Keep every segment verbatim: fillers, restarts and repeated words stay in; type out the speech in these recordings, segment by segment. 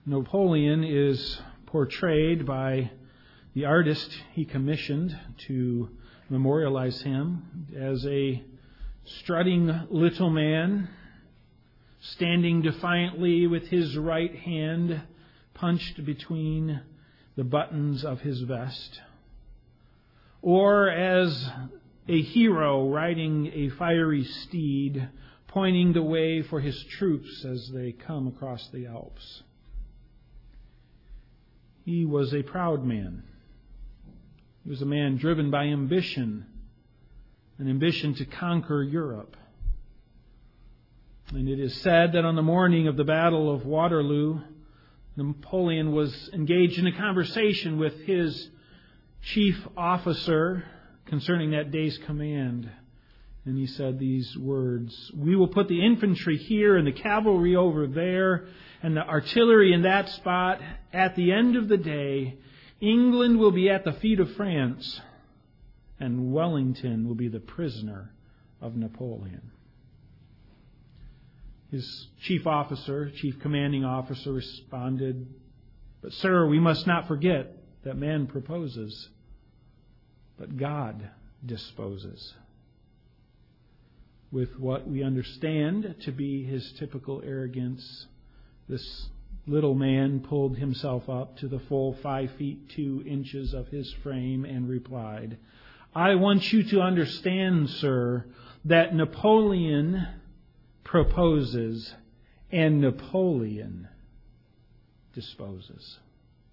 Napoleon is portrayed by the artist he commissioned to memorialize him as a strutting little man, standing defiantly with his right hand punched between the buttons of his vest, or as a hero riding a fiery steed, pointing the way for his troops as they come across the Alps. He was a proud man. He was a man driven by ambition, an ambition to conquer Europe. And it is said that on the morning of the Battle of Waterloo, Napoleon was engaged in a conversation with his chief officer concerning that day's command. And he said these words, "We will put the infantry here and the cavalry over there and the artillery in that spot. At the end of the day, England will be at the feet of France, and Wellington will be the prisoner of Napoleon." His chief officer, chief commanding officer, responded, "But sir, we must not forget that man proposes, but God disposes." With what we understand to be his typical arrogance, this little man pulled himself up to the full five feet two inches of his frame and replied, "I want you to understand, sir, that Napoleon proposes and Napoleon disposes."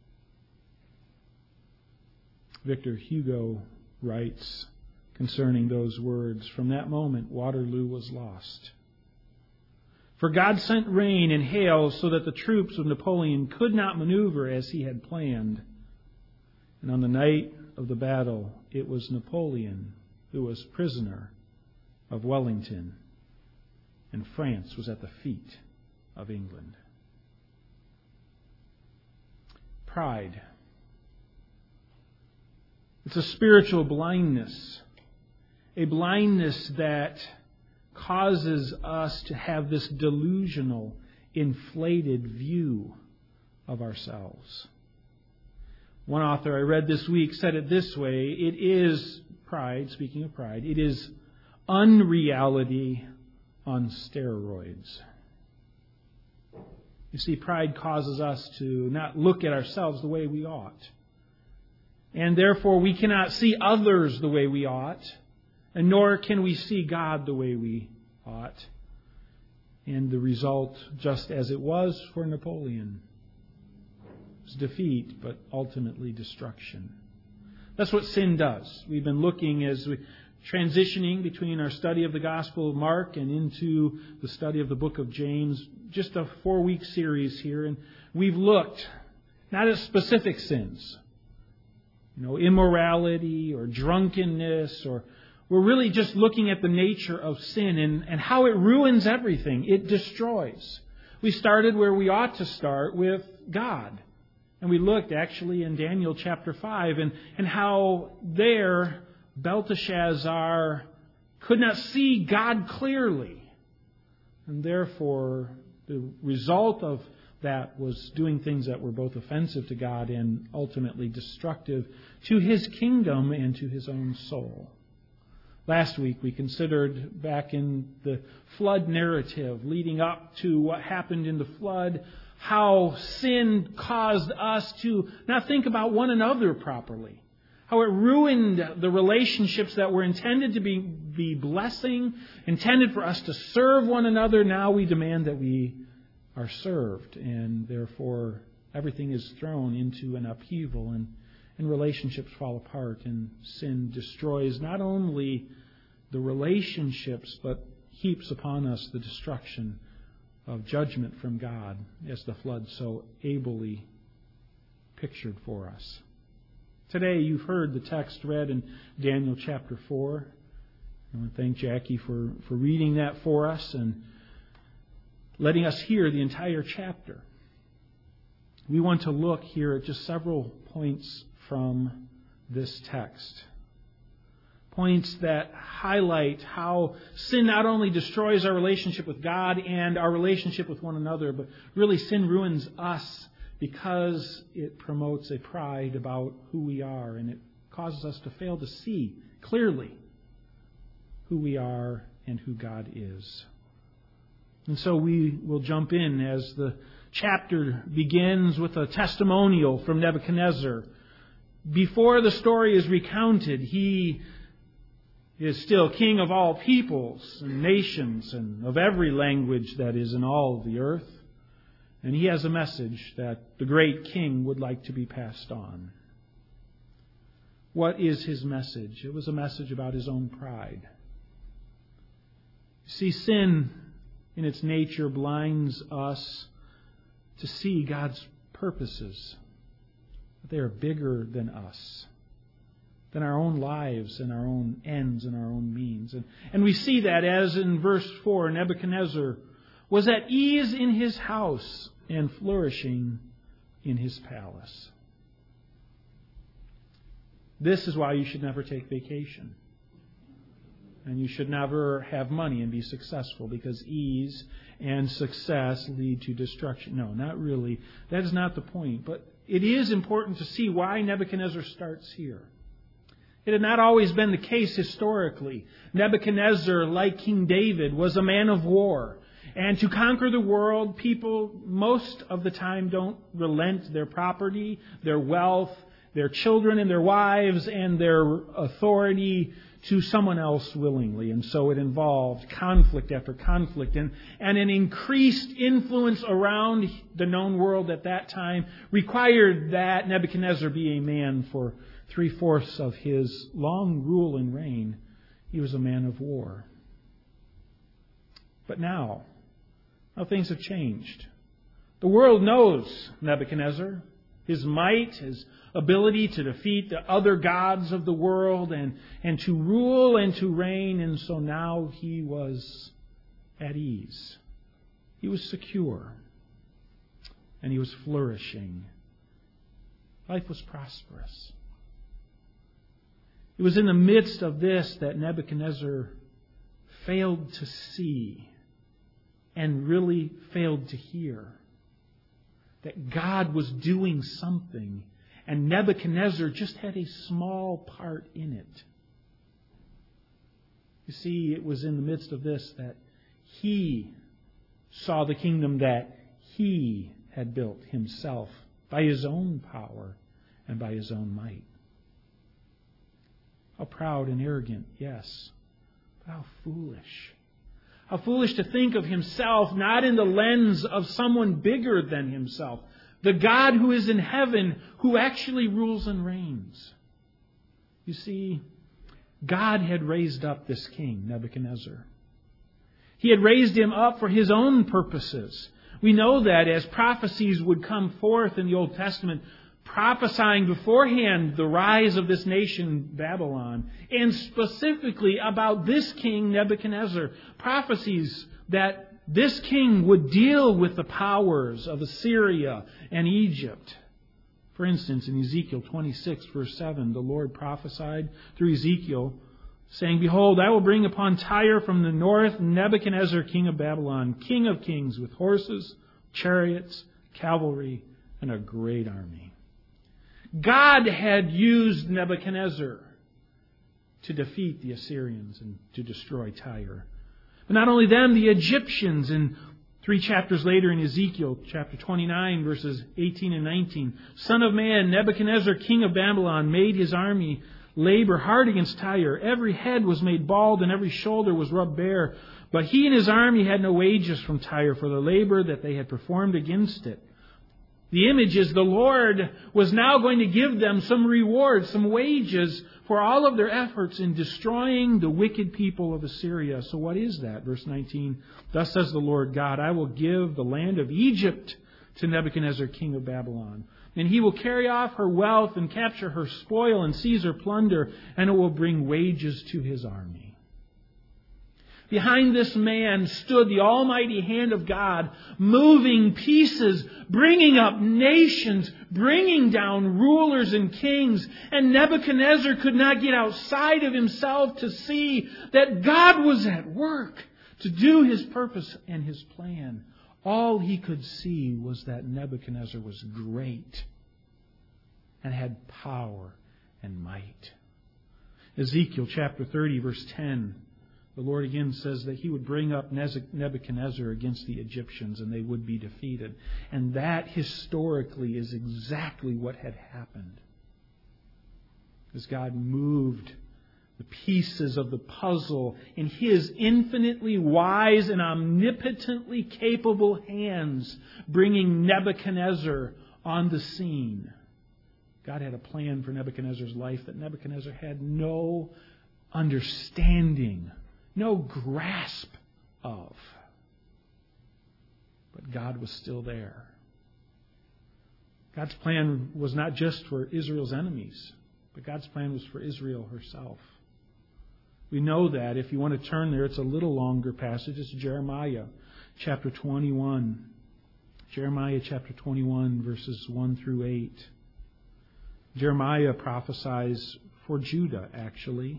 Victor Hugo writes concerning those words, "From that moment, Waterloo was lost. For God sent rain and hail so that the troops of Napoleon could not maneuver as he had planned. And on the night of the battle, it was Napoleon who was prisoner of Wellington, and France was at the feet of England." Pride. It's a spiritual blindness. A blindness that causes us to have this delusional, inflated view of ourselves. One author I read this week said it this way: it is pride, speaking of pride, it is unreality on steroids. You see, pride causes us to not look at ourselves the way we ought. And therefore we cannot see others the way we ought. And nor can we see God the way we ought. And the result, just as it was for Napoleon, was defeat, but ultimately destruction. That's what sin does. We've been looking as we transitioning between our study of the Gospel of Mark and into the study of the book of James, just a four-week series here. And we've looked not at specific sins, you know, immorality or drunkenness, or we're really just looking at the nature of sin and, and how it ruins everything. It destroys. We started where we ought to start, with God. And we looked actually in Daniel chapter five and, and how there Belteshazzar could not see God clearly. And therefore the result of that was doing things that were both offensive to God and ultimately destructive to his kingdom and to his own soul. Last week we considered back in the flood narrative leading up to what happened in the flood, how sin caused us to not think about one another properly. How it ruined the relationships that were intended to be, be blessing, intended for us to serve one another. Now we demand that we are served, and therefore everything is thrown into an upheaval, and, and relationships fall apart, and sin destroys not only the relationships, but heaps upon us the destruction of judgment from God, as the flood so ably pictured for us. Today you've heard the text read in Daniel chapter four. I want to thank Jackie for, for reading that for us and letting us hear the entire chapter. We want to look here at just several points from this text. Points that highlight how sin not only destroys our relationship with God and our relationship with one another, but really sin ruins us because it promotes a pride about who we are, and it causes us to fail to see clearly who we are and who God is. And so we will jump in as the chapter begins with a testimonial from Nebuchadnezzar. Before the story is recounted, he is still king of all peoples and nations and of every language that is in all the earth. And he has a message that the great king would like to be passed on. What is his message? It was a message about his own pride. See, sin in its nature blinds us to see God's purposes. They are bigger than us, than our own lives and our own ends and our own means. And, and we see that as in verse four, Nebuchadnezzar was at ease in his house and flourishing in his palace. This is why you should never take vacation. And you should never have money and be successful, because ease and success lead to destruction. No, not really. That is not the point. But it is important to see why Nebuchadnezzar starts here. It had not always been the case historically. Nebuchadnezzar, like King David, was a man of war. And to conquer the world, people most of the time don't relent their property, their wealth, their children and their wives, and their authority to someone else willingly. And so it involved conflict after conflict. And, and an increased influence around the known world at that time required that Nebuchadnezzar be a man for three-fourths of his long rule and reign. He was a man of war. But now, now things have changed. The world knows Nebuchadnezzar, his might, his ability to defeat the other gods of the world and, and to rule and to reign. And so now he was at ease. He was secure. And he was flourishing. Life was prosperous. It was in the midst of this that Nebuchadnezzar failed to see and really failed to hear that God was doing something, and Nebuchadnezzar just had a small part in it. You see, it was in the midst of this that he saw the kingdom that he had built himself by his own power and by his own might. How proud and arrogant, yes, but how foolish. How foolish to think of himself not in the lens of someone bigger than himself. The God who is in heaven, who actually rules and reigns. You see, God had raised up this king, Nebuchadnezzar. He had raised him up for his own purposes. We know that as prophecies would come forth in the Old Testament, prophesying beforehand the rise of this nation, Babylon, and specifically about this king, Nebuchadnezzar. Prophecies that this king would deal with the powers of Assyria and Egypt. For instance, in Ezekiel twenty-six, verse seven, the Lord prophesied through Ezekiel, saying, "Behold, I will bring upon Tyre from the north Nebuchadnezzar, king of Babylon, king of kings, with horses, chariots, cavalry, and a great army." God had used Nebuchadnezzar to defeat the Assyrians and to destroy Tyre. But not only them, the Egyptians, in three chapters later in Ezekiel, chapter twenty-nine, verses eighteen and nineteen, "Son of man, Nebuchadnezzar, king of Babylon, made his army labor hard against Tyre. Every head was made bald and every shoulder was rubbed bare. But he and his army had no wages from Tyre for the labor that they had performed against it." The image is the Lord was now going to give them some reward, some wages for all of their efforts in destroying the wicked people of Assyria. So what is that? Verse nineteen, "Thus says the Lord God, I will give the land of Egypt to Nebuchadnezzar, king of Babylon. And he will carry off her wealth and capture her spoil and seize her plunder, and it will bring wages to his army." Behind this man stood the almighty hand of God, moving pieces, bringing up nations, bringing down rulers and kings. And Nebuchadnezzar could not get outside of himself to see that God was at work to do his purpose and his plan. All he could see was that Nebuchadnezzar was great and had power and might. Ezekiel chapter thirty, verse ten, the Lord again says that He would bring up Nebuchadnezzar against the Egyptians and they would be defeated. And that historically is exactly what had happened. As God moved the pieces of the puzzle in His infinitely wise and omnipotently capable hands, bringing Nebuchadnezzar on the scene. God had a plan for Nebuchadnezzar's life that Nebuchadnezzar had no understanding, no grasp of. But God was still there. God's plan was not just for Israel's enemies, but God's plan was for Israel herself. We know that. If you want to turn there, it's a little longer passage. It's Jeremiah chapter twenty-one. Jeremiah chapter twenty-one, verses one through eight. Jeremiah prophesies for Judah, actually.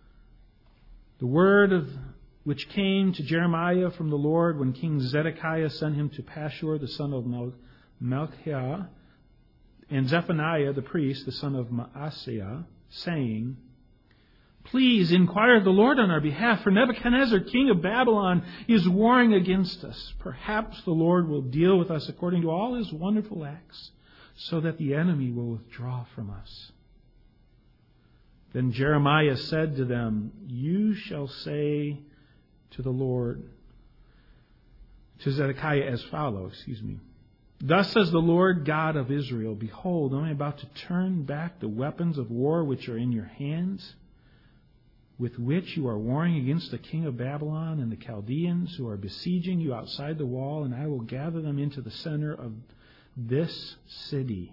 The word of which came to Jeremiah from the Lord when King Zedekiah sent him to Pashur, the son of Malchiah, and Zephaniah, the priest, the son of Maaseiah, saying, Please inquire of the Lord on our behalf, for Nebuchadnezzar, king of Babylon, is warring against us. Perhaps the Lord will deal with us according to all His wonderful acts, so that the enemy will withdraw from us. Then Jeremiah said to them, You shall say to the Lord, to Zedekiah as follows, excuse me. Thus says the Lord God of Israel, Behold, I am about to turn back the weapons of war which are in your hands, with which you are warring against the king of Babylon and the Chaldeans who are besieging you outside the wall, and I will gather them into the center of this city.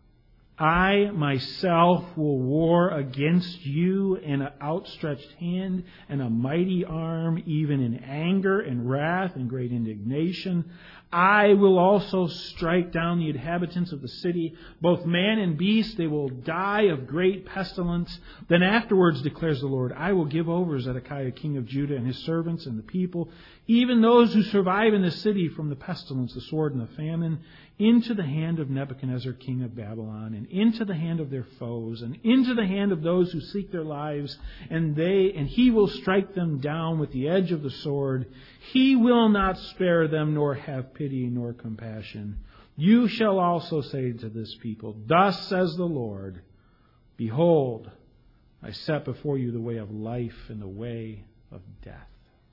I myself will war against you in an outstretched hand and a mighty arm, even in anger and wrath and great indignation. I will also strike down the inhabitants of the city, both man and beast. They will die of great pestilence. Then afterwards, declares the Lord, I will give over Zedekiah, king of Judah, and his servants and the people, even those who survive in the city from the pestilence, the sword, and the famine, into the hand of Nebuchadnezzar, king of Babylon, and into the hand of their foes, and into the hand of those who seek their lives, and they and he will strike them down with the edge of the sword. He will not spare them, nor have pity, nor compassion. You shall also say to this people, Thus says the Lord, Behold, I set before you the way of life and the way of death.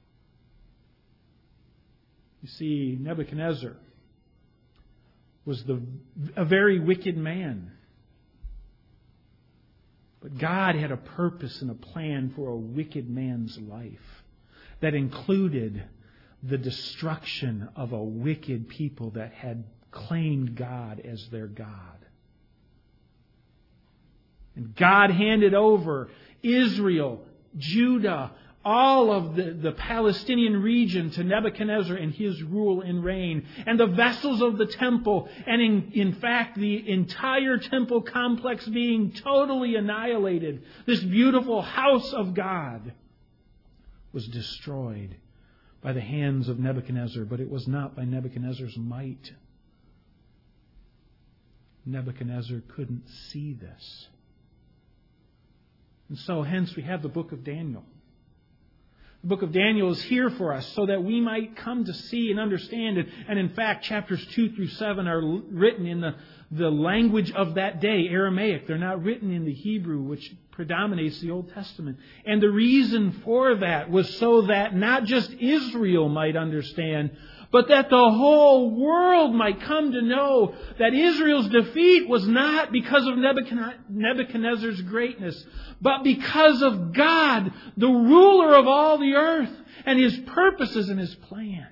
You see, Nebuchadnezzar was the, a very wicked man. But God had a purpose and a plan for a wicked man's life that included the destruction of a wicked people that had claimed God as their God. And God handed over Israel, Judah, all of the, the Palestinian region to Nebuchadnezzar and his rule and reign, and the vessels of the temple, and in, in fact the entire temple complex being totally annihilated. This beautiful house of God was destroyed by the hands of Nebuchadnezzar, but it was not by Nebuchadnezzar's might. Nebuchadnezzar couldn't see this. And so hence we have the book of Daniel. The book of Daniel is here for us so that we might come to see and understand it. And in fact, chapters two through seven are written in the, the language of that day, Aramaic. They're not written in the Hebrew, which predominates the Old Testament. And the reason for that was so that not just Israel might understand, but that the whole world might come to know that Israel's defeat was not because of Nebuchadnezzar's greatness, but because of God, the ruler of all the earth, and His purposes and His plan.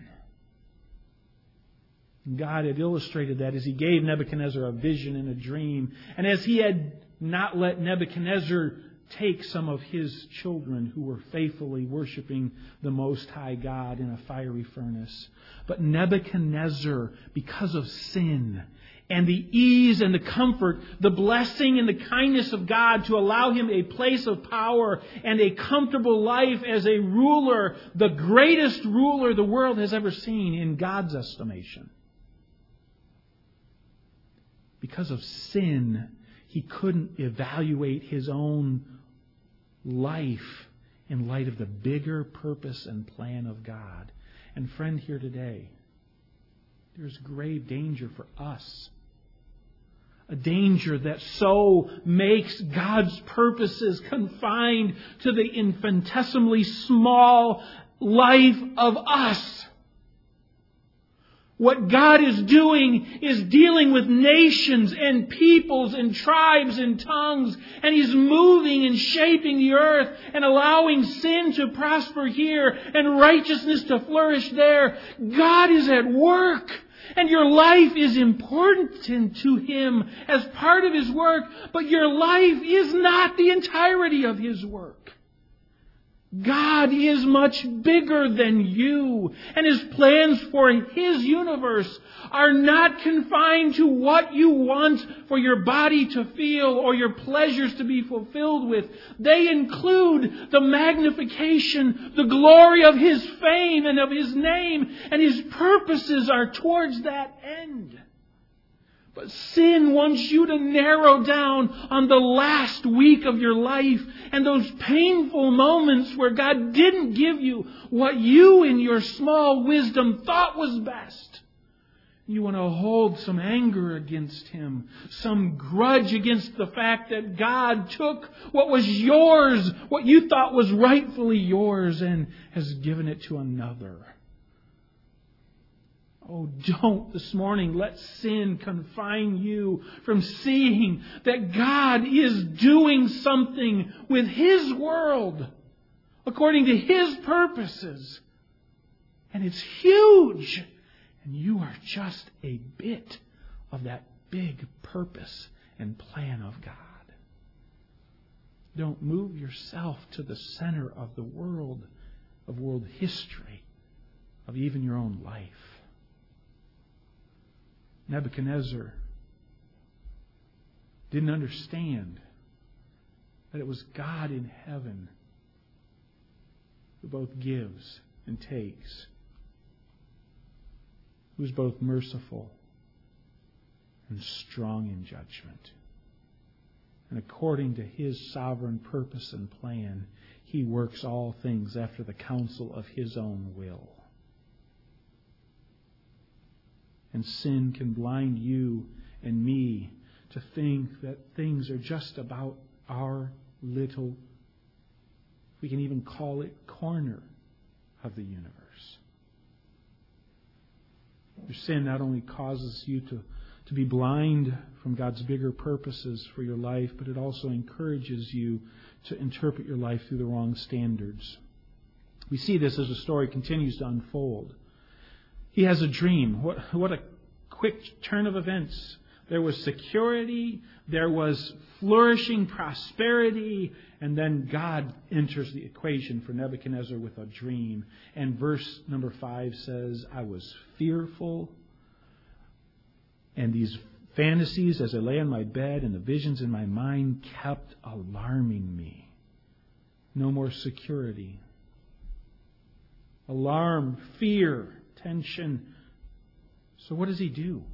God had illustrated that as He gave Nebuchadnezzar a vision and a dream, and as He had not let Nebuchadnezzar take some of his children who were faithfully worshiping the Most High God in a fiery furnace. But Nebuchadnezzar, because of sin and the ease and the comfort, the blessing and the kindness of God to allow him a place of power and a comfortable life as a ruler, the greatest ruler the world has ever seen in God's estimation. Because of sin, he couldn't evaluate his own life in light of the bigger purpose and plan of God. And friend, here today, there's grave danger for us. A danger that so makes God's purposes confined to the infinitesimally small life of us. What God is doing is dealing with nations and peoples and tribes and tongues. And He's moving and shaping the earth and allowing sin to prosper here and righteousness to flourish there. God is at work. And your life is important to Him as part of His work. But your life is not the entirety of His work. God is much bigger than you, and His plans for His universe are not confined to what you want for your body to feel or your pleasures to be fulfilled with. They include the magnification, the glory of His fame and of His name, and His purposes are towards that end. But sin wants you to narrow down on the last week of your life and those painful moments where God didn't give you what you in your small wisdom thought was best. You want to hold some anger against Him, some grudge against the fact that God took what was yours, what you thought was rightfully yours, and has given it to another. Oh, don't this morning let sin confine you from seeing that God is doing something with His world according to His purposes. And it's huge. And you are just a bit of that big purpose and plan of God. Don't move yourself to the center of the world, of world history, of even your own life. Nebuchadnezzar didn't understand that it was God in heaven who both gives and takes, who is both merciful and strong in judgment. And according to His sovereign purpose and plan, He works all things after the counsel of His own will. And sin can blind you and me to think that things are just about our little, we can even call it, corner of the universe. Your sin not only causes you to, to be blind from God's bigger purposes for your life, but it also encourages you to interpret your life through the wrong standards. We see this as the story continues to unfold. He has a dream. What, what a quick turn of events. There was security, there was flourishing prosperity, and then God enters the equation for Nebuchadnezzar with a dream. And verse number five says, I was fearful, and these fantasies as I lay on my bed and the visions in my mind kept alarming me. No more security. Alarm, fear, tension. So what does he do?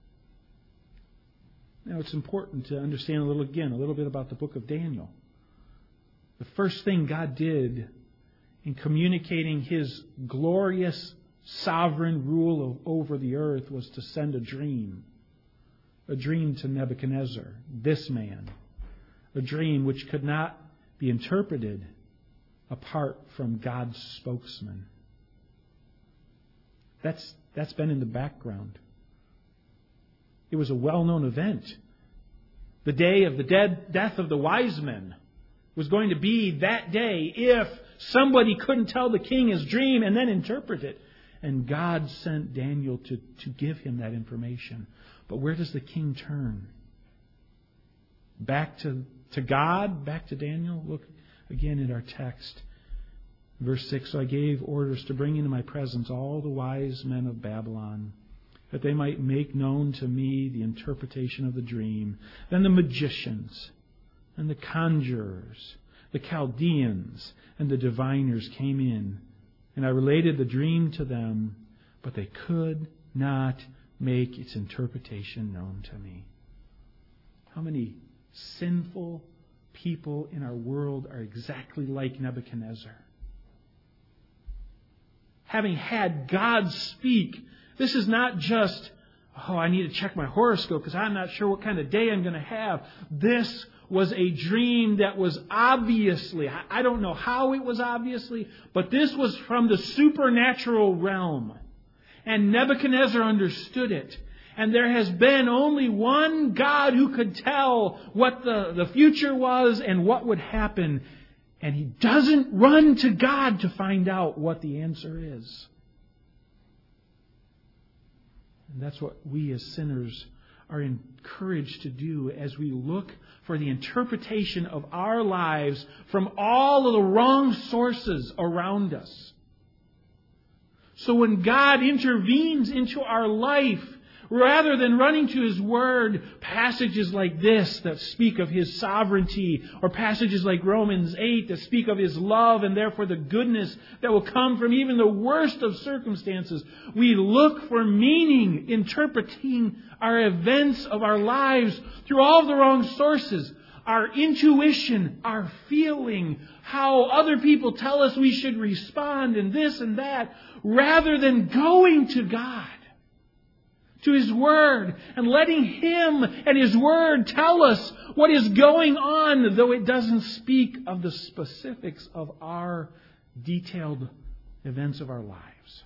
Now it's important to understand a little again, a little bit about the book of Daniel. The first thing God did in communicating His glorious sovereign rule over the earth was to send a dream. A dream to Nebuchadnezzar, this man. A dream which could not be interpreted apart from God's spokesman. That's That's been in the background. It was a well-known event. The day of the dead, death of the wise men was going to be that day if somebody couldn't tell the king his dream and then interpret it. And God sent Daniel to, to give him that information. But where does the king turn? Back to, to God? Back to Daniel? Look again at our text. Verse six, so I gave orders to bring into my presence all the wise men of Babylon, that they might make known to me the interpretation of the dream. Then the magicians and the conjurers, the Chaldeans and the diviners came in, and I related the dream to them, but they could not make its interpretation known to me. How many sinful people in our world are exactly like Nebuchadnezzar? Having had God speak, this is not just, oh, I need to check my horoscope because I'm not sure what kind of day I'm going to have. This was a dream that was obviously, I don't know how it was obviously, but this was from the supernatural realm. And Nebuchadnezzar understood it. And there has been only one God who could tell what the, the future was and what would happen. And he doesn't run to God to find out what the answer is. And that's what we as sinners are encouraged to do as we look for the interpretation of our lives from all of the wrong sources around us. So when God intervenes into our life, rather than running to His Word, passages like this that speak of His sovereignty, or passages like Romans eight that speak of His love and therefore the goodness that will come from even the worst of circumstances, we look for meaning, interpreting our events of our lives through all of the wrong sources. Our intuition, our feeling, how other people tell us we should respond, and this and that, rather than going to God, to His Word, and letting Him and His Word tell us what is going on, though it doesn't speak of the specifics of our detailed events of our lives.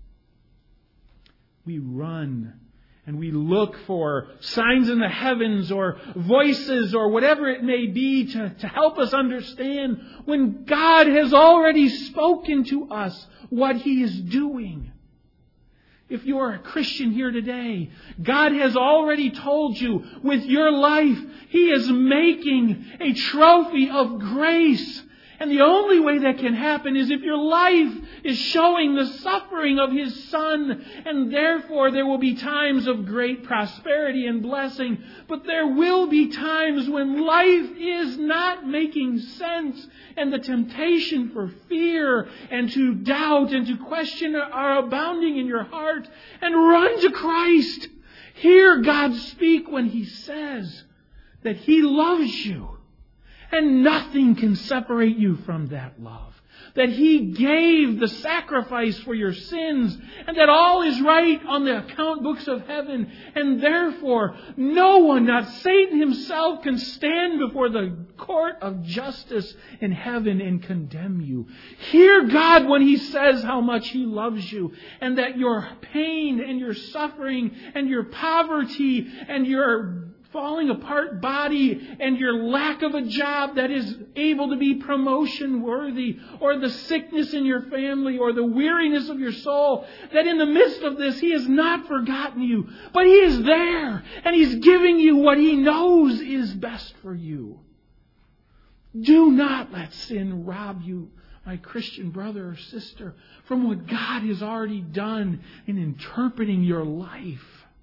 We run and we look for signs in the heavens or voices or whatever it may be to, to help us understand when God has already spoken to us what He is doing. If you are a Christian here today, God has already told you with your life, He is making a trophy of grace. And the only way that can happen is if your life is showing the suffering of His Son. And therefore there will be times of great prosperity and blessing. But there will be times when life is not making sense. And the temptation for fear and to doubt and to question are abounding in your heart. And run to Christ. Hear God speak when He says that He loves you. And nothing can separate you from that love. That He gave the sacrifice for your sins. And that all is right on the account books of heaven. And therefore, no one, not Satan himself, can stand before the court of justice in heaven and condemn you. Hear God when He says how much He loves you. And that your pain and your suffering and your poverty and your falling apart body and your lack of a job that is able to be promotion worthy, or the sickness in your family, or the weariness of your soul, that in the midst of this He has not forgotten you, but He is there and He's giving you what He knows is best for you. Do not let sin rob you, my Christian brother or sister, from what God has already done in interpreting your life.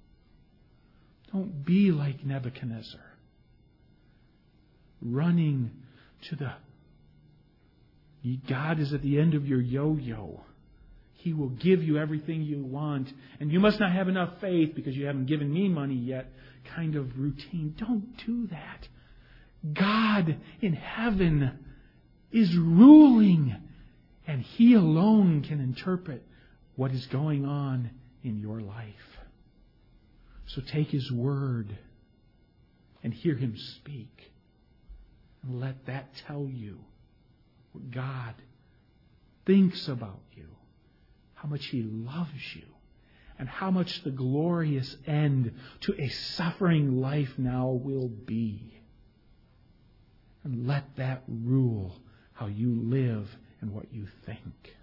Don't be like Nebuchadnezzar, running to the... God is at the end of your yo-yo. He will give you everything you want. And you must not have enough faith because you haven't given me money yet. Kind of routine. Don't do that. God in heaven is ruling. And He alone can interpret what is going on in your life. So take His Word and hear Him speak. And let that tell you what God thinks about you, how much He loves you, and how much the glorious end to a suffering life now will be. And let that rule how you live and what you think.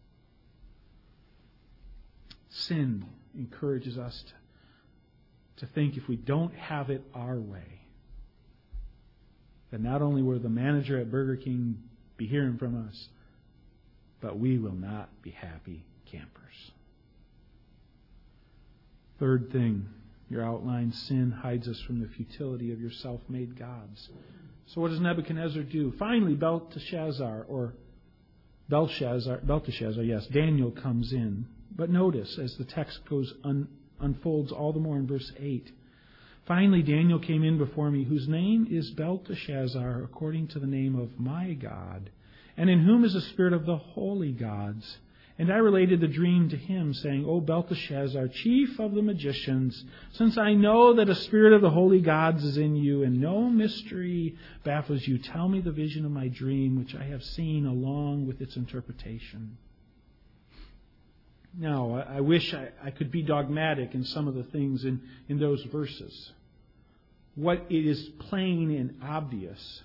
Sin encourages us to To think if we don't have it our way, that not only will the manager at Burger King be hearing from us, but we will not be happy campers. Third thing, your outline, sin hides us from the futility of your self-made gods. So what does Nebuchadnezzar do? Finally, Belteshazzar, or Belshazzar, Belteshazzar, yes, Daniel comes in. But notice, as the text goes un, unfolds all the more in verse eight, finally Daniel came in before me, whose name is Belteshazzar, according to the name of my God, and in whom is the spirit of the holy gods. And I related the dream to him, saying, O Belteshazzar, chief of the magicians, since I know that a spirit of the holy gods is in you, and no mystery baffles you, tell me the vision of my dream, which I have seen, along with its interpretation. Now, I, I wish I, I could be dogmatic in some of the things in, in those verses. What it is plain and obvious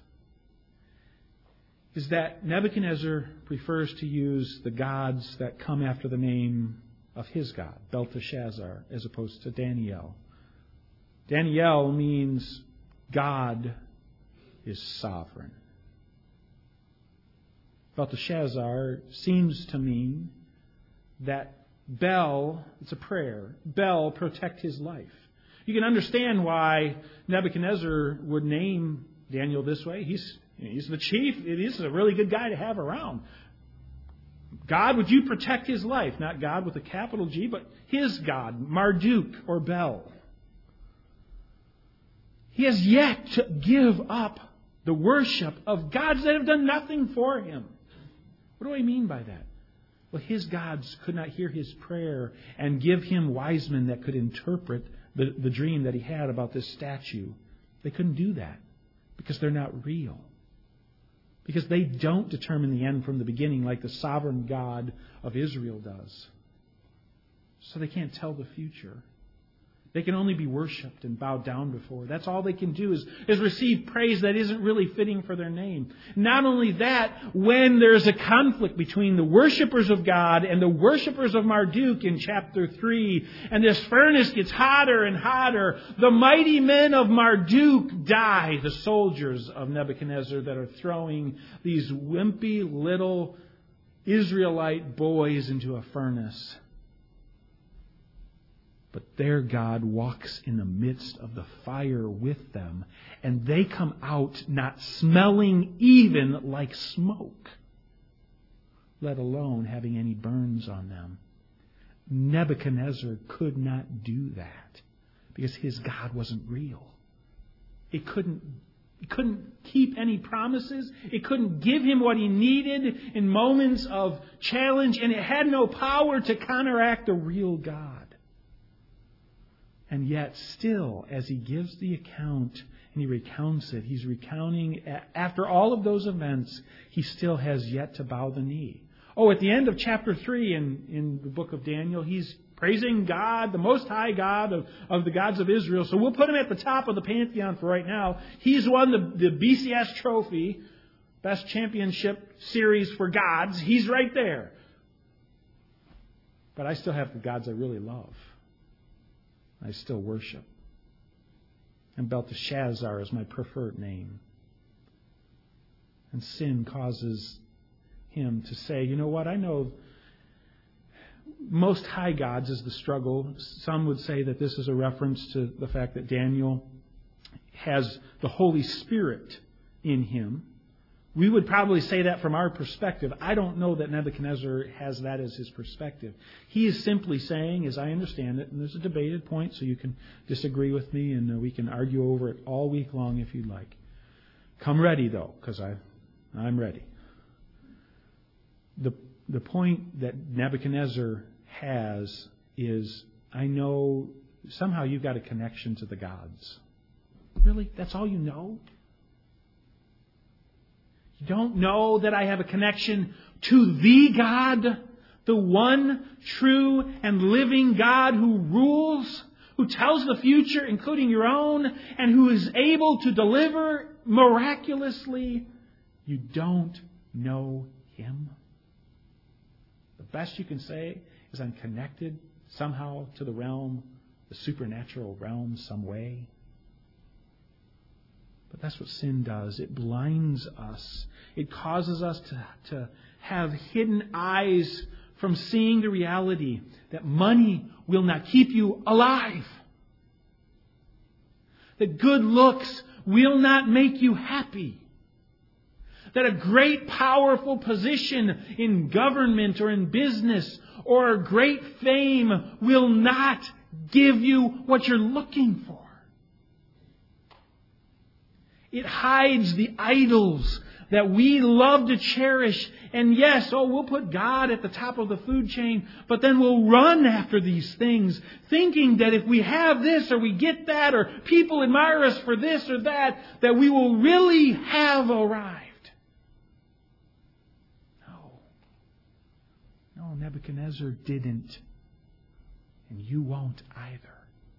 is that Nebuchadnezzar prefers to use the gods that come after the name of his God, Belteshazzar, as opposed to Daniel. Daniel means God is sovereign. Belteshazzar seems to mean that Bel, it's a prayer, Bel, protect his life. You can understand why Nebuchadnezzar would name Daniel this way. He's He's the chief. He's a really good guy to have around. God, would you protect his life? Not God with a capital G, but his God, Marduk or Bel. He has yet to give up the worship of gods that have done nothing for him. What do I mean by that? Well, his gods could not hear his prayer and give him wise men that could interpret the, the dream that he had about this statue. They couldn't do that because they're not real. Because they don't determine the end from the beginning like the sovereign God of Israel does. So they can't tell the future. They can only be worshipped and bowed down before. That's all they can do is, is receive praise that isn't really fitting for their name. Not only that, when there's a conflict between the worshipers of God and the worshipers of Marduk in chapter three, and this furnace gets hotter and hotter, the mighty men of Marduk die, the soldiers of Nebuchadnezzar that are throwing these wimpy little Israelite boys into a furnace. But their God walks in the midst of the fire with them, and they come out not smelling even like smoke, let alone having any burns on them. Nebuchadnezzar could not do that because his God wasn't real. It couldn't, it couldn't keep any promises. It couldn't give him what he needed in moments of challenge, and it had no power to counteract a real God. And yet still, as he gives the account and he recounts it, he's recounting, after all of those events, he still has yet to bow the knee. Oh, at the end of chapter three in, in the book of Daniel, he's praising God, the Most High God of, of the gods of Israel. So we'll put him at the top of the pantheon for right now. He's won the, the B C S trophy, best championship series for gods. He's right there. But I still have the gods I really love. I still worship. And Belteshazzar is my preferred name. And sin causes him to say, you know what, I know most high gods is the struggle. Some would say that this is a reference to the fact that Daniel has the Holy Spirit in him. We would probably say that from our perspective. I don't know that Nebuchadnezzar has that as his perspective. He is simply saying, as I understand it, and there's a debated point, so you can disagree with me, and we can argue over it all week long if you'd like. Come ready, though, because I, I'm ready. The, the point that Nebuchadnezzar has is, I know somehow you've got a connection to the gods. Really? That's all you know? You don't know that I have a connection to the God, the one true and living God who rules, who tells the future, including your own, and who is able to deliver miraculously. You don't know Him. The best you can say is I'm connected somehow to the realm, the supernatural realm, some way. But that's what sin does. It blinds us. It causes us to, to have hidden eyes from seeing the reality that money will not keep you alive. That good looks will not make you happy. That a great, powerful position in government or in business or a great fame will not give you what you're looking for. It hides the idols that we love to cherish. And yes, oh, we'll put God at the top of the food chain, but then we'll run after these things, thinking that if we have this or we get that or people admire us for this or that, that we will really have arrived. No. No, Nebuchadnezzar didn't. And you won't either.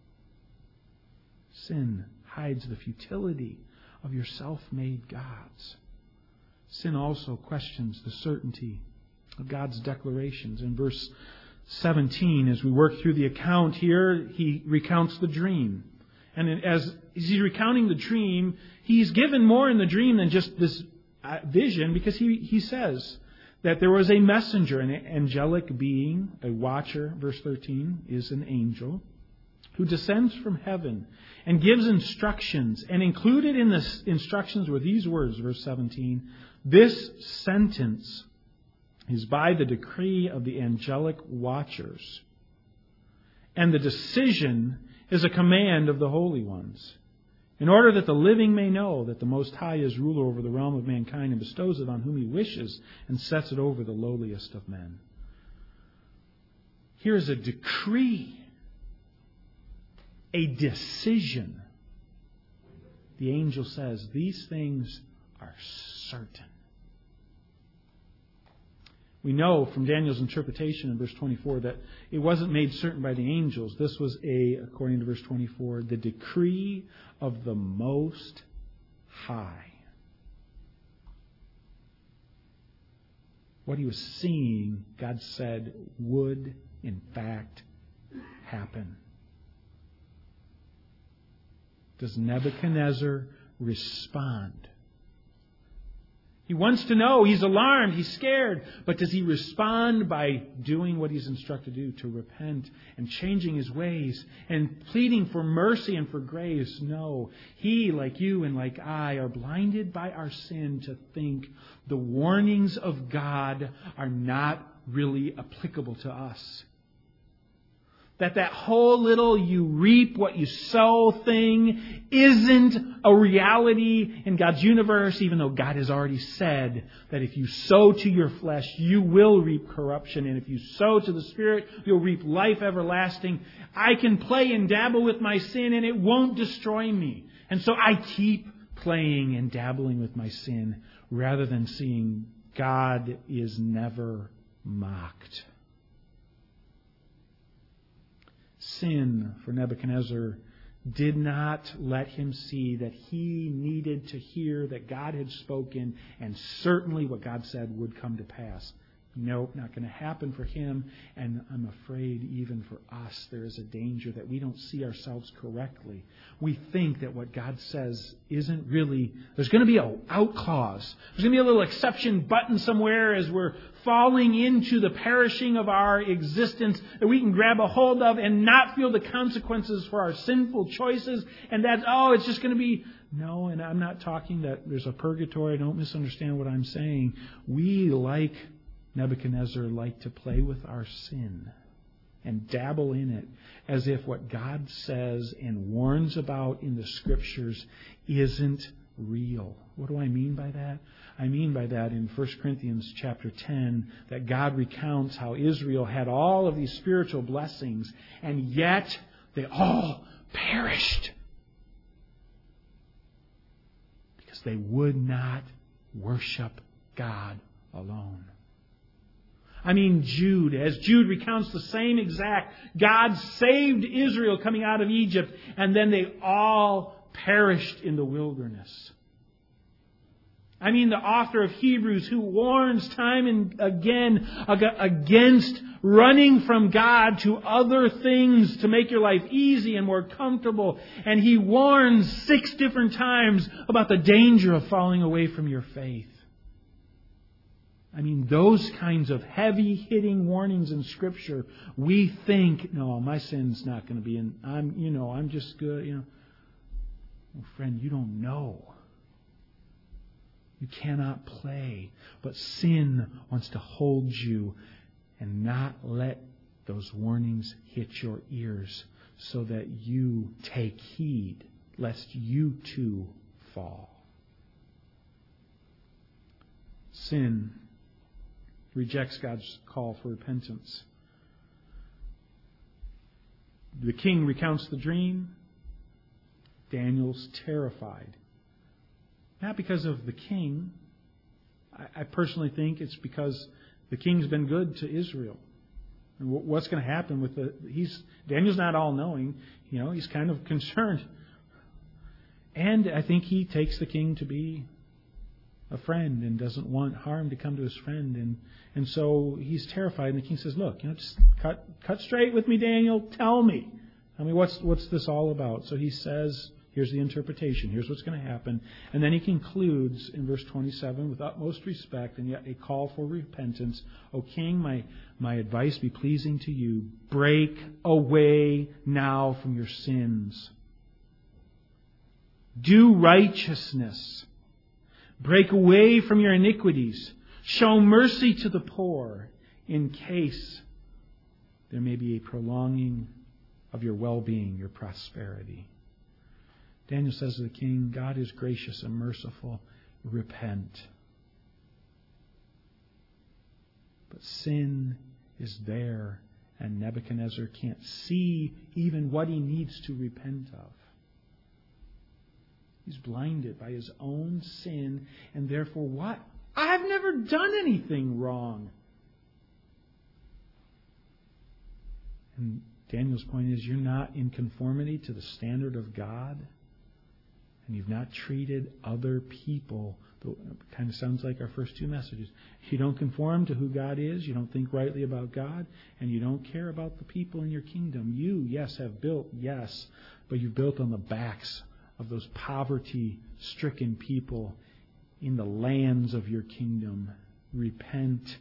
Sin hides the futility of your self-made gods. Sin also questions the certainty of God's declarations. In verse seventeen, as we work through the account here, he recounts the dream. And as he's recounting the dream, he's given more in the dream than just this vision, because he, he says that there was a messenger, an angelic being, a watcher, verse thirteen, is an angel, who descends from heaven and gives instructions. And included in the instructions were these words, verse seventeen, "This sentence is by the decree of the angelic watchers, and the decision is a command of the holy ones, in order that the living may know that the Most High is ruler over the realm of mankind and bestows it on whom He wishes and sets it over the lowliest of men." Here is a decree, a decision. The angel says, these things are certain. We know from Daniel's interpretation in verse twenty-four that it wasn't made certain by the angels. This was a, according to verse twenty-four, the decree of the Most High. What he was seeing, God said, would in fact happen. Does Nebuchadnezzar respond? He wants to know. He's alarmed. He's scared. But does he respond by doing what he's instructed to do, to repent and changing his ways and pleading for mercy and for grace? No. He, like you and like I, are blinded by our sin to think the warnings of God are not really applicable to us. That that whole little you reap what you sow thing isn't a reality in God's universe, even though God has already said that if you sow to your flesh, you will reap corruption. And if you sow to the Spirit, you'll reap life everlasting. I can play and dabble with my sin and it won't destroy me. And so I keep playing and dabbling with my sin rather than seeing God is never mocked. Sin for Nebuchadnezzar did not let him see that he needed to hear that God had spoken, and certainly what God said would come to pass. Nope, not going to happen for him. And I'm afraid even for us, there is a danger that we don't see ourselves correctly. We think that what God says isn't really, there's going to be an out clause. There's going to be a little exception button somewhere as we're falling into the perishing of our existence that we can grab a hold of and not feel the consequences for our sinful choices. And that, oh, it's just going to be, no, and I'm not talking that there's a purgatory. Don't misunderstand what I'm saying. We, like Nebuchadnezzar, like to play with our sin and dabble in it as if what God says and warns about in the Scriptures isn't real. What do I mean by that? I mean by that in First Corinthians chapter ten that God recounts how Israel had all of these spiritual blessings and yet they all perished because they would not worship God alone. I mean, Jude, as Jude recounts the same exact, God saved Israel coming out of Egypt, and then they all perished in the wilderness. I mean, the author of Hebrews, who warns time and again against running from God to other things to make your life easy and more comfortable. And he warns six different times about the danger of falling away from your faith. I mean, those kinds of heavy-hitting warnings in Scripture, we think, no, my sin's not going to be in, I'm, you know, I'm just good, you know. Well, friend, you don't know. You cannot play. But sin wants to hold you and not let those warnings hit your ears so that you take heed lest you too fall. Sin rejects God's call for repentance. The king recounts the dream. Daniel's terrified. Not because of the king. I, I personally think it's because the king's been good to Israel. And what's going to happen with the... He's Daniel's not all-knowing. You know, he's kind of concerned. And I think he takes the king to be a friend and doesn't want harm to come to his friend. And, and so he's terrified. And the king says, look, you know, just cut cut straight with me, Daniel. Tell me. I mean, what's what's this all about? So he says, here's the interpretation. Here's what's going to happen. And then he concludes in verse twenty-seven, with utmost respect and yet a call for repentance. O king, my, my advice be pleasing to you. Break away now from your sins. Do righteousness. Break away from your iniquities. Show mercy to the poor in case there may be a prolonging of your well-being, your prosperity. Daniel says to the king, God is gracious and merciful. Repent. But sin is there, and Nebuchadnezzar can't see even what he needs to repent of. He's blinded by his own sin, and therefore what? I've never done anything wrong. And Daniel's point is, you're not in conformity to the standard of God, and you've not treated other people. It kind of sounds like our first two messages. You don't conform to who God is, you don't think rightly about God, and you don't care about the people in your kingdom. You, yes, have built, yes, but you've built on the backs of those poverty-stricken people in the lands of your kingdom. Repent.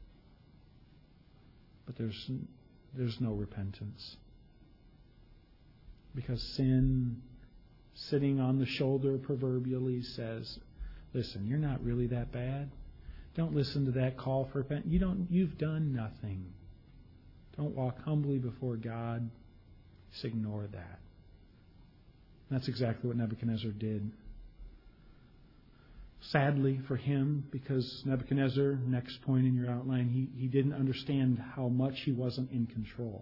But there's there's no repentance. Because sin, sitting on the shoulder proverbially, says, listen, you're not really that bad. Don't listen to that call for repentance. You don't, you've done nothing. Don't walk humbly before God. Just ignore that. That's exactly what Nebuchadnezzar did. Sadly for him, because Nebuchadnezzar, next point in your outline, he, he didn't understand how much he wasn't in control.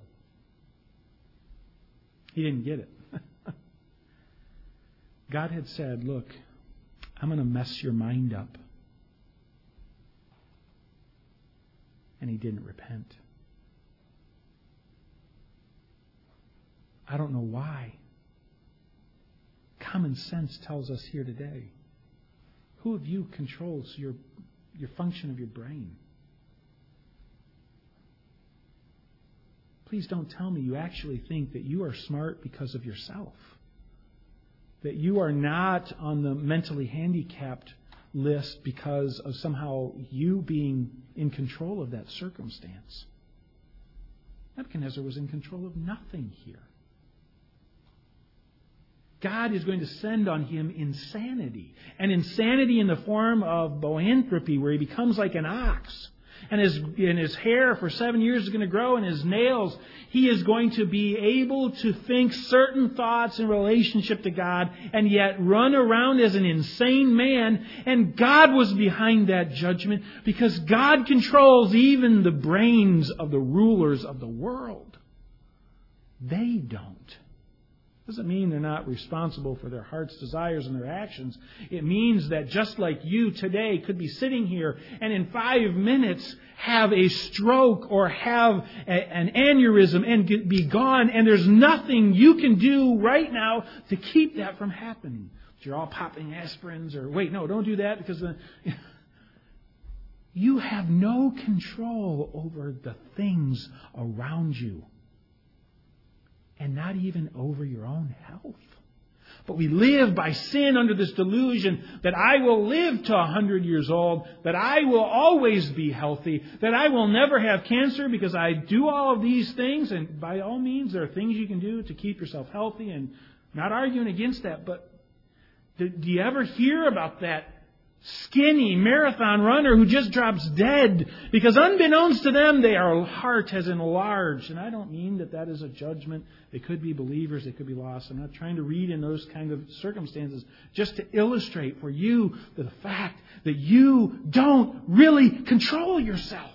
He didn't get it. God had said, look, I'm going to mess your mind up. And he didn't repent. I don't know why. Common sense tells us here today. Who of you controls your, your function of your brain? Please don't tell me you actually think that you are smart because of yourself. That you are not on the mentally handicapped list because of somehow you being in control of that circumstance. Nebuchadnezzar was in control of nothing here. God is going to send on him insanity. And insanity in the form of boanthropy, where he becomes like an ox. And his, and his hair for seven years is going to grow, and his nails. He is going to be able to think certain thoughts in relationship to God, and yet run around as an insane man. And God was behind that judgment, because God controls even the brains of the rulers of the world. They don't. Doesn't mean they're not responsible for their heart's desires and their actions. It means that just like you today could be sitting here and in five minutes have a stroke or have a, an aneurysm and get, be gone, and there's nothing you can do right now to keep that from happening. You're all popping aspirins, or wait, no, don't do that, because the, you have no control over the things around you. And not even over your own health. But we live by sin under this delusion that I will live to a hundred years old, that I will always be healthy, that I will never have cancer because I do all of these things. And by all means, there are things you can do to keep yourself healthy, and not arguing against that. But do, do you ever hear about that skinny marathon runner who just drops dead because unbeknownst to them, their heart has enlarged? And I don't mean that that is a judgment. They could be believers. They could be lost. I'm not trying to read in those kind of circumstances, just to illustrate for you the fact that you don't really control yourself.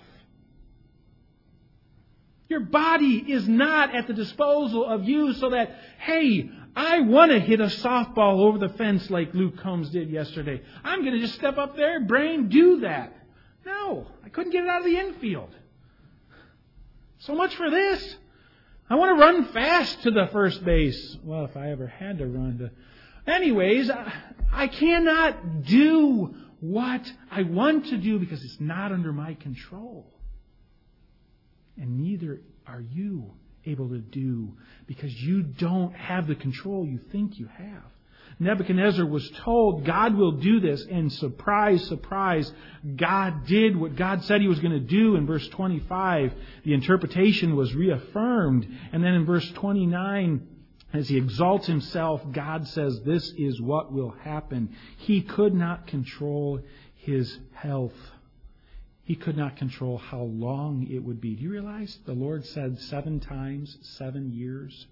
Your body is not at the disposal of you so that, hey, I want to hit a softball over the fence like Luke Combs did yesterday. I'm going to just step up there, brain, do that. No, I couldn't get it out of the infield. So much for this. I want to run fast to the first base. Well, if I ever had to run to... Anyways, I, I cannot do what I want to do because it's not under my control. And neither are you able to do because you don't have the control you think you have. Nebuchadnezzar was told God will do this, and surprise, surprise, God did what God said He was going to do. In verse twenty-five, the interpretation was reaffirmed. And then in verse twenty-nine, as He exalts Himself, God says this is what will happen. He could not control His health. He could not control how long it would be. Do you realize the Lord said seven times, seven years?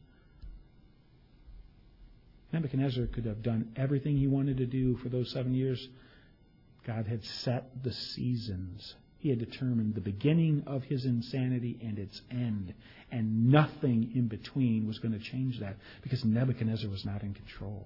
Nebuchadnezzar could have done everything he wanted to do for those seven years. God had set the seasons. He had determined the beginning of his insanity and its end. And nothing in between was going to change that because Nebuchadnezzar was not in control.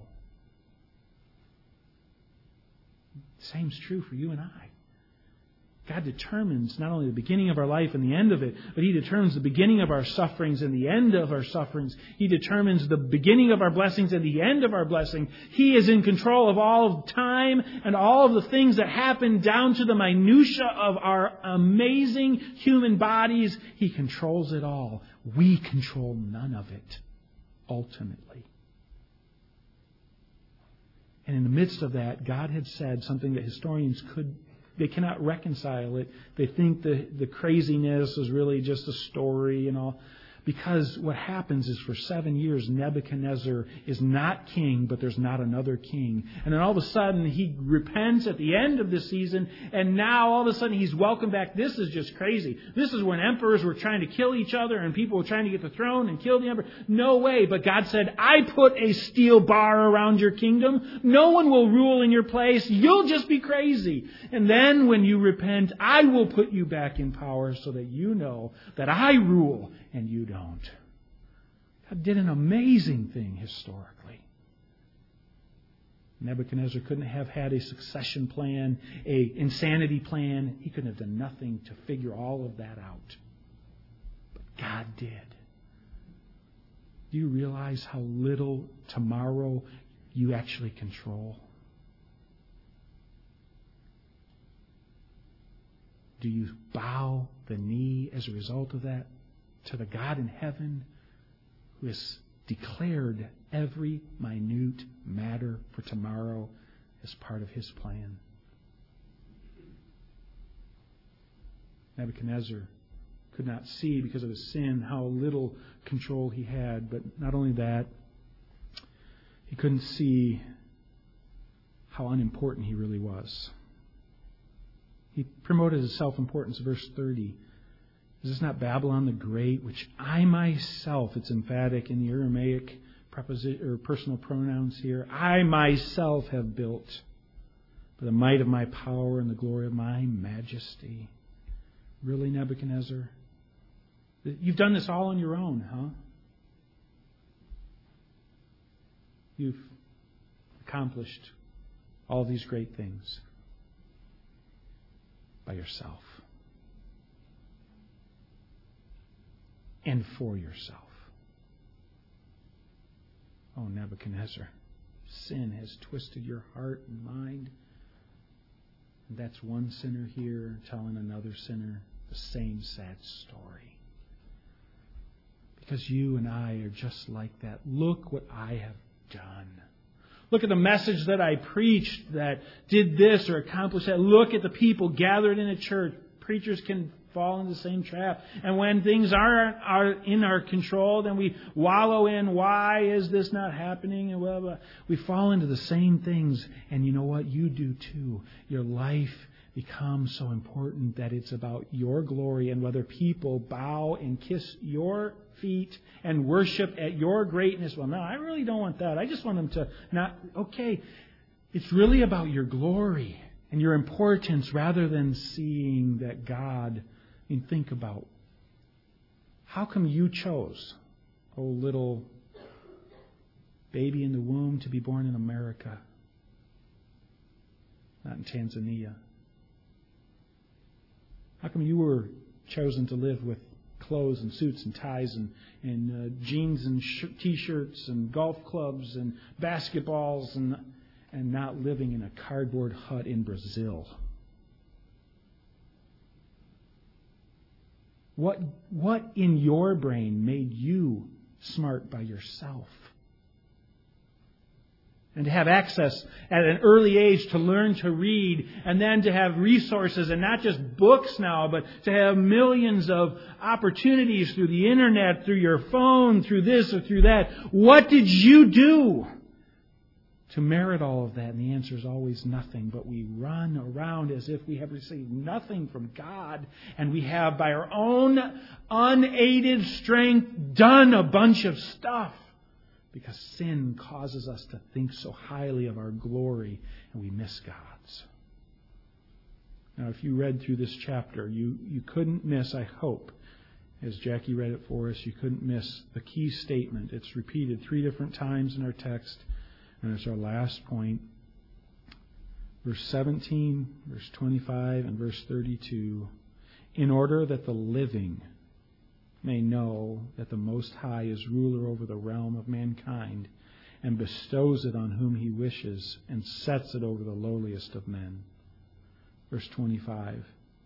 The same's true for you and I. God determines not only the beginning of our life and the end of it, but He determines the beginning of our sufferings and the end of our sufferings. He determines the beginning of our blessings and the end of our blessing. He is in control of all of time and all of the things that happen down to the minutia of our amazing human bodies. He controls it all. We control none of it, ultimately. And in the midst of that, God had said something that historians could They cannot reconcile it. They think the, the craziness is really just a story and all. Because what happens is for seven years, Nebuchadnezzar is not king, but there's not another king. And then all of a sudden, he repents at the end of this season, and now all of a sudden he's welcomed back. This is just crazy. This is when emperors were trying to kill each other, and people were trying to get the throne and kill the emperor. No way. But God said, I put a steel bar around your kingdom. No one will rule in your place. You'll just be crazy. And then when you repent, I will put you back in power so that you know that I rule and you don't. God did an amazing thing historically. Nebuchadnezzar couldn't have had a succession plan, a insanity plan. He couldn't have done nothing to figure all of that out. But God did. Do you realize how little tomorrow you actually control? Do you bow the knee as a result of that to the God in heaven who has declared every minute matter for tomorrow as part of His plan? Nebuchadnezzar could not see because of his sin how little control he had, but not only that, he couldn't see how unimportant he really was. He promoted his self-importance, verse thirty. Is this not Babylon the Great, which I myself, it's emphatic in the Aramaic preposition or personal pronouns here, I myself have built by the might of my power and the glory of my majesty. Really, Nebuchadnezzar? You've done this all on your own, huh? You've accomplished all these great things by yourself. And for yourself. Oh, Nebuchadnezzar, sin has twisted your heart and mind. And that's one sinner here telling another sinner the same sad story. Because you and I are just like that. Look what I have done. Look at the message that I preached that did this or accomplished that. Look at the people gathered in a church. Preachers can fall into the same trap. And when things aren't are in our control, then we wallow in, why is this not happening? And blah, blah. We fall into the same things. And you know what? You do too. Your life becomes so important that it's about your glory and whether people bow and kiss your feet and worship at your greatness. Well, no, I really don't want that. I just want them to not, okay. It's really about your glory and your importance rather than seeing that God, I mean, think about how come you chose, oh little baby in the womb, to be born in America, not in Tanzania? How come you were chosen to live with clothes and suits and ties and, and uh, jeans and sh- T-shirts and golf clubs and basketballs and and not living in a cardboard hut in Brazil? What what in your brain made you smart by yourself? And to have access at an early age to learn to read, and then to have resources, and not just books now, but to have millions of opportunities through the internet, through your phone, through this or through that. What did you do to merit all of that? And the answer is always nothing. But we run around as if we have received nothing from God, and we have, by our own unaided strength, done a bunch of stuff. Because sin causes us to think so highly of our glory, and we miss God's. Now, if you read through this chapter, you, you couldn't miss, I hope, as Jackie read it for us, you couldn't miss the key statement. It's repeated three different times in our text, and it's our last point. Verse seventeen, verse twenty-five, and verse thirty-two. In order that the living may know that the Most High is ruler over the realm of mankind and bestows it on whom He wishes and sets it over the lowliest of men. Verse twenty-five.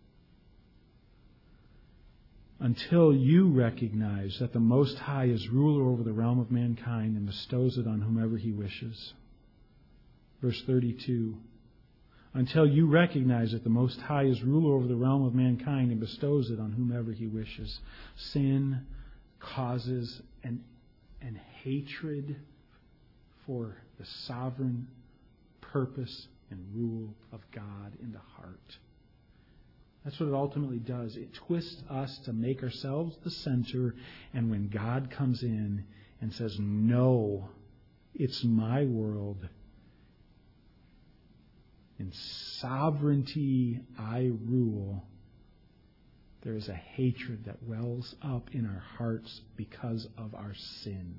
Until you recognize that the Most High is ruler over the realm of mankind and bestows it on whomever He wishes. Verse thirty-two. Until you recognize that the Most High is ruler over the realm of mankind and bestows it on whomever He wishes. Sin causes an, an hatred for the sovereign purpose and rule of God in the heart. That's what it ultimately does. It twists us to make ourselves the center, and when God comes in and says, no, it's my world, in sovereignty I rule, there is a hatred that wells up in our hearts because of our sin.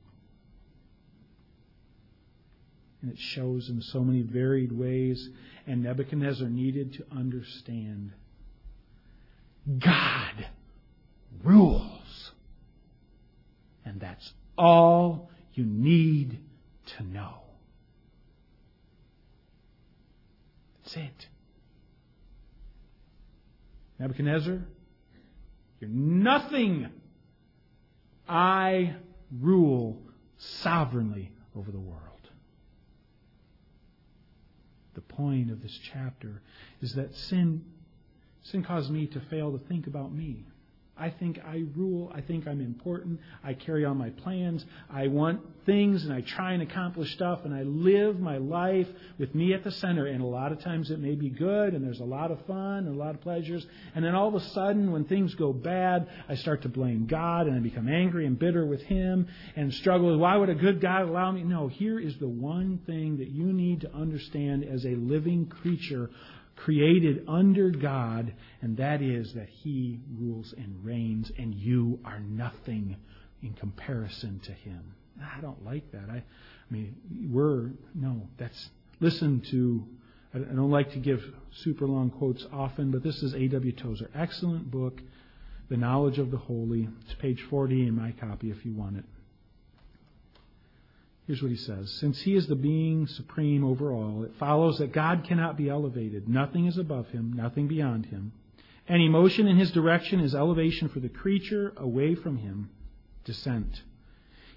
And it shows in so many varied ways. And Nebuchadnezzar needed to understand God rules. And that's all you need to know. That's it. Nebuchadnezzar, you're nothing. I rule sovereignly over the world. The point of this chapter is that sin, sin caused me to fail to think about me. I think I rule. I think I'm important. I carry on my plans. I want things and I try and accomplish stuff, and I live my life with me at the center. And a lot of times it may be good and there's a lot of fun and a lot of pleasures. And then all of a sudden when things go bad, I start to blame God and I become angry and bitter with Him and struggle with, why would a good God allow me? No, here is the one thing that you need to understand as a living creature created under God, and that is that He rules and reigns, and you are nothing in comparison to Him. I don't like that. I, I mean, we're, no, that's, listen to, I don't like to give super long quotes often, but this is A W Tozer. Excellent book, The Knowledge of the Holy. It's page forty in my copy if you want it. Here's what he says. Since He is the being supreme over all, it follows that God cannot be elevated. Nothing is above Him, nothing beyond Him. Any motion in His direction is elevation for the creature, away from Him, descent.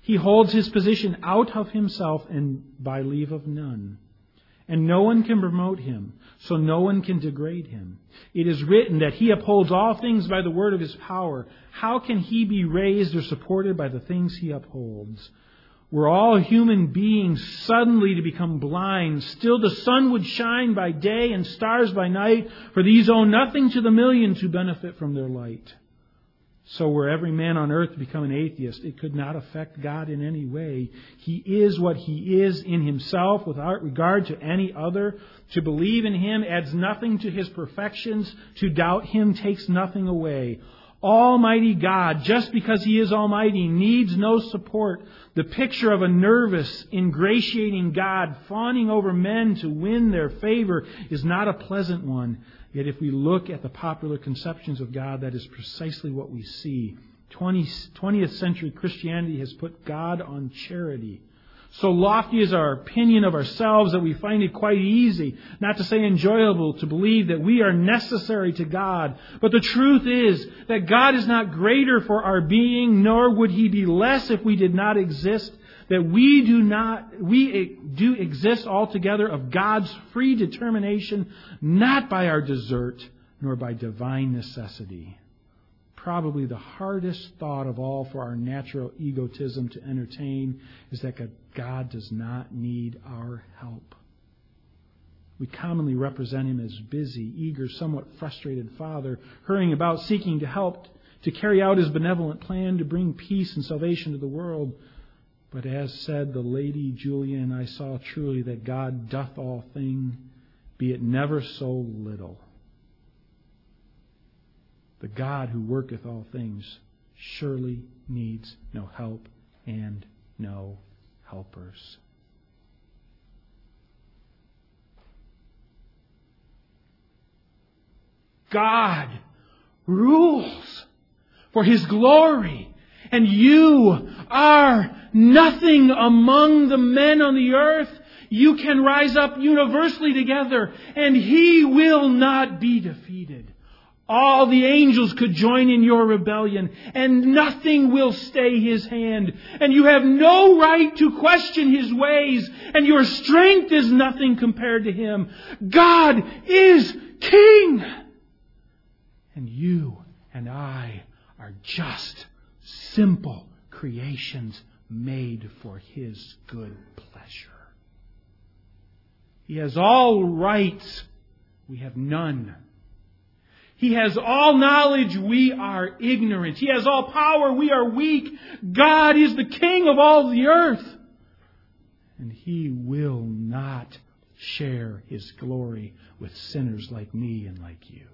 He holds his position out of himself and by leave of none. And no one can promote him, so no one can degrade him. It is written that he upholds all things by the word of his power. How can he be raised or supported by the things he upholds? Were all human beings suddenly to become blind, still the sun would shine by day and stars by night, for these owe nothing to the millions who benefit from their light. So were every man on earth to become an atheist, it could not affect God in any way. He is what He is in Himself without regard to any other. To believe in Him adds nothing to His perfections. To doubt Him takes nothing away. Almighty God, just because He is Almighty, needs no support. The picture of a nervous, ingratiating God fawning over men to win their favor is not a pleasant one. Yet if we look at the popular conceptions of God, that is precisely what we see. twentieth century Christianity has put God on charity. So lofty is our opinion of ourselves that we find it quite easy, not to say enjoyable, to believe that we are necessary to God. But the truth is that God is not greater for our being, nor would He be less if we did not exist. That we do not, we do exist altogether of God's free determination, not by our desert, nor by divine necessity. Probably the hardest thought of all for our natural egotism to entertain is that God does not need our help. We commonly represent Him as busy, eager, somewhat frustrated Father, hurrying about seeking to help to carry out His benevolent plan to bring peace and salvation to the world. But as said the Lady Julia, and I saw truly that God doth all thing, be it never so little. The God who worketh all things surely needs no help and no helpers. God rules for His glory. And you are nothing among the men on the earth. You can rise up universally together, and He will not be defeated. All the angels could join in your rebellion, and nothing will stay His hand. And you have no right to question His ways, and your strength is nothing compared to Him. God is King. And you and I are just simple creations made for His good pleasure. He has all rights. We have none. He has all knowledge. We are ignorant. He has all power. We are weak. God is the King of all the earth. And He will not share His glory with sinners like me and like you.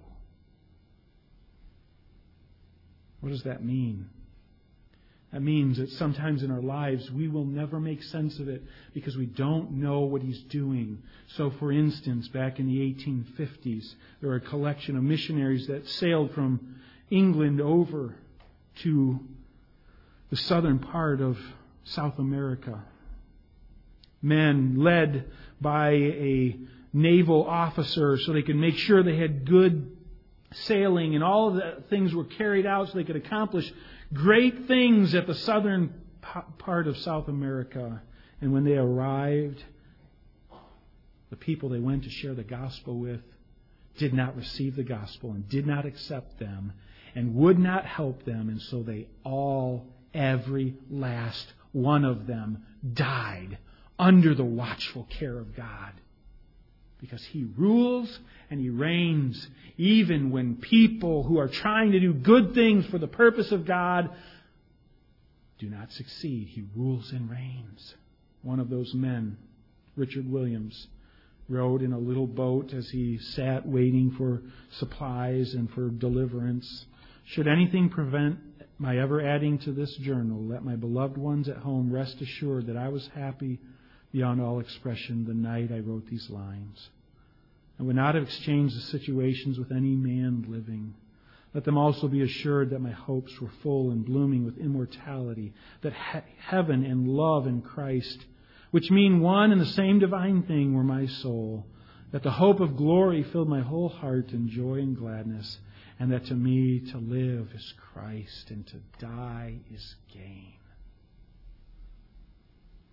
What does that mean? That means that sometimes in our lives we will never make sense of it because we don't know what He's doing. So, for instance, back in the eighteen fifties, there were a collection of missionaries that sailed from England over to the southern part of South America. Men led by a naval officer so they could make sure they had good sailing and all of the things were carried out so they could accomplish great things at the southern part of South America. And when they arrived, the people they went to share the gospel with did not receive the gospel and did not accept them and would not help them. And so they all, every last one of them, died under the watchful care of God. Because He rules and He reigns even when people who are trying to do good things for the purpose of God do not succeed. He rules and reigns. One of those men, Richard Williams, rowed in a little boat as he sat waiting for supplies and for deliverance. Should anything prevent my ever adding to this journal, let my beloved ones at home rest assured that I was happy beyond all expression the night I wrote these lines. I would not have exchanged the situations with any man living. Let them also be assured that my hopes were full and blooming with immortality, that he- heaven and love in Christ, which mean one and the same divine thing, were my soul, that the hope of glory filled my whole heart in joy and gladness, and that to me to live is Christ and to die is gain.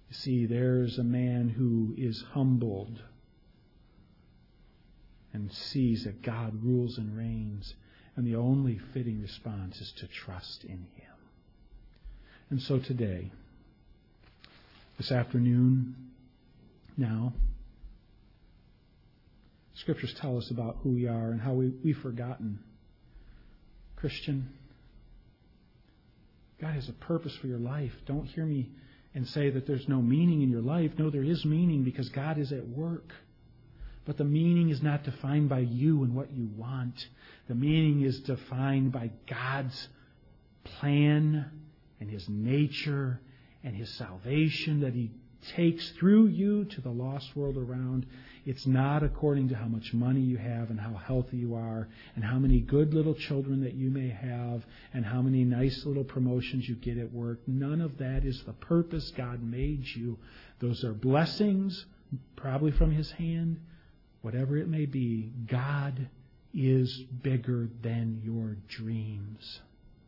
You see, there's a man who is humbled and sees that God rules and reigns, and the only fitting response is to trust in Him. And so today, this afternoon, now, Scriptures tell us about who we are and how we, we've forgotten. Christian, God has a purpose for your life. Don't hear me and say that there's no meaning in your life. No, there is meaning because God is at work. But the meaning is not defined by you and what you want. The meaning is defined by God's plan and His nature and His salvation that He takes through you to the lost world around. It's not according to how much money you have and how healthy you are and how many good little children that you may have and how many nice little promotions you get at work. None of that is the purpose God made you. Those are blessings, probably from His hand. Whatever it may be, God is bigger than your dreams.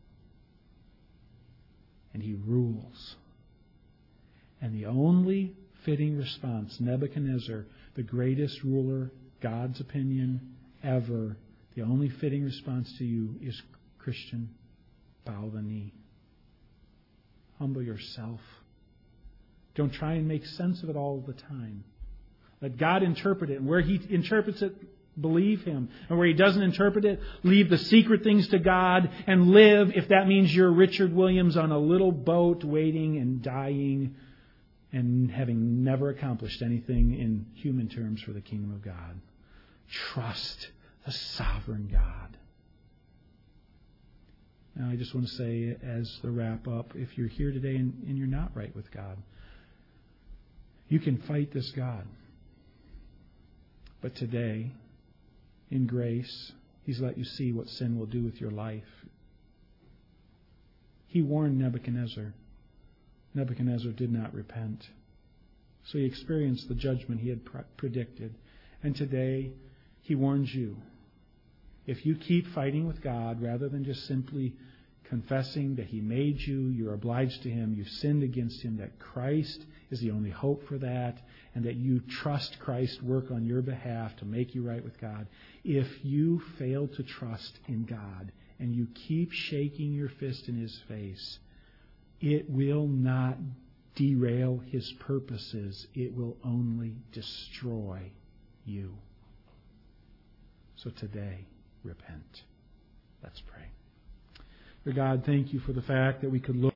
And He rules. And the only fitting response, Nebuchadnezzar, the greatest ruler, God's opinion ever, the only fitting response to you is, Christian, bow the knee. Humble yourself. Don't try and make sense of it all the time. Let God interpret it. And where He interprets it, believe Him. And where He doesn't interpret it, leave the secret things to God and live, if that means you're Richard Williams on a little boat waiting and dying and having never accomplished anything in human terms for the kingdom of God. Trust the sovereign God. Now, I just want to say as the wrap up, if you're here today and, and you're not right with God, you can fight this God. But today, in grace, He's let you see what sin will do with your life. He warned Nebuchadnezzar. Nebuchadnezzar did not repent. So he experienced the judgment he had pr- predicted. And today, He warns you. If you keep fighting with God rather than just simply confessing that He made you, you're obliged to Him, you've sinned against Him, that Christ is the only hope for that, and that you trust Christ's work on your behalf to make you right with God. If you fail to trust in God and you keep shaking your fist in His face, it will not derail His purposes. It will only destroy you. So today, repent. Let's pray. Dear God, thank You for the fact that we could look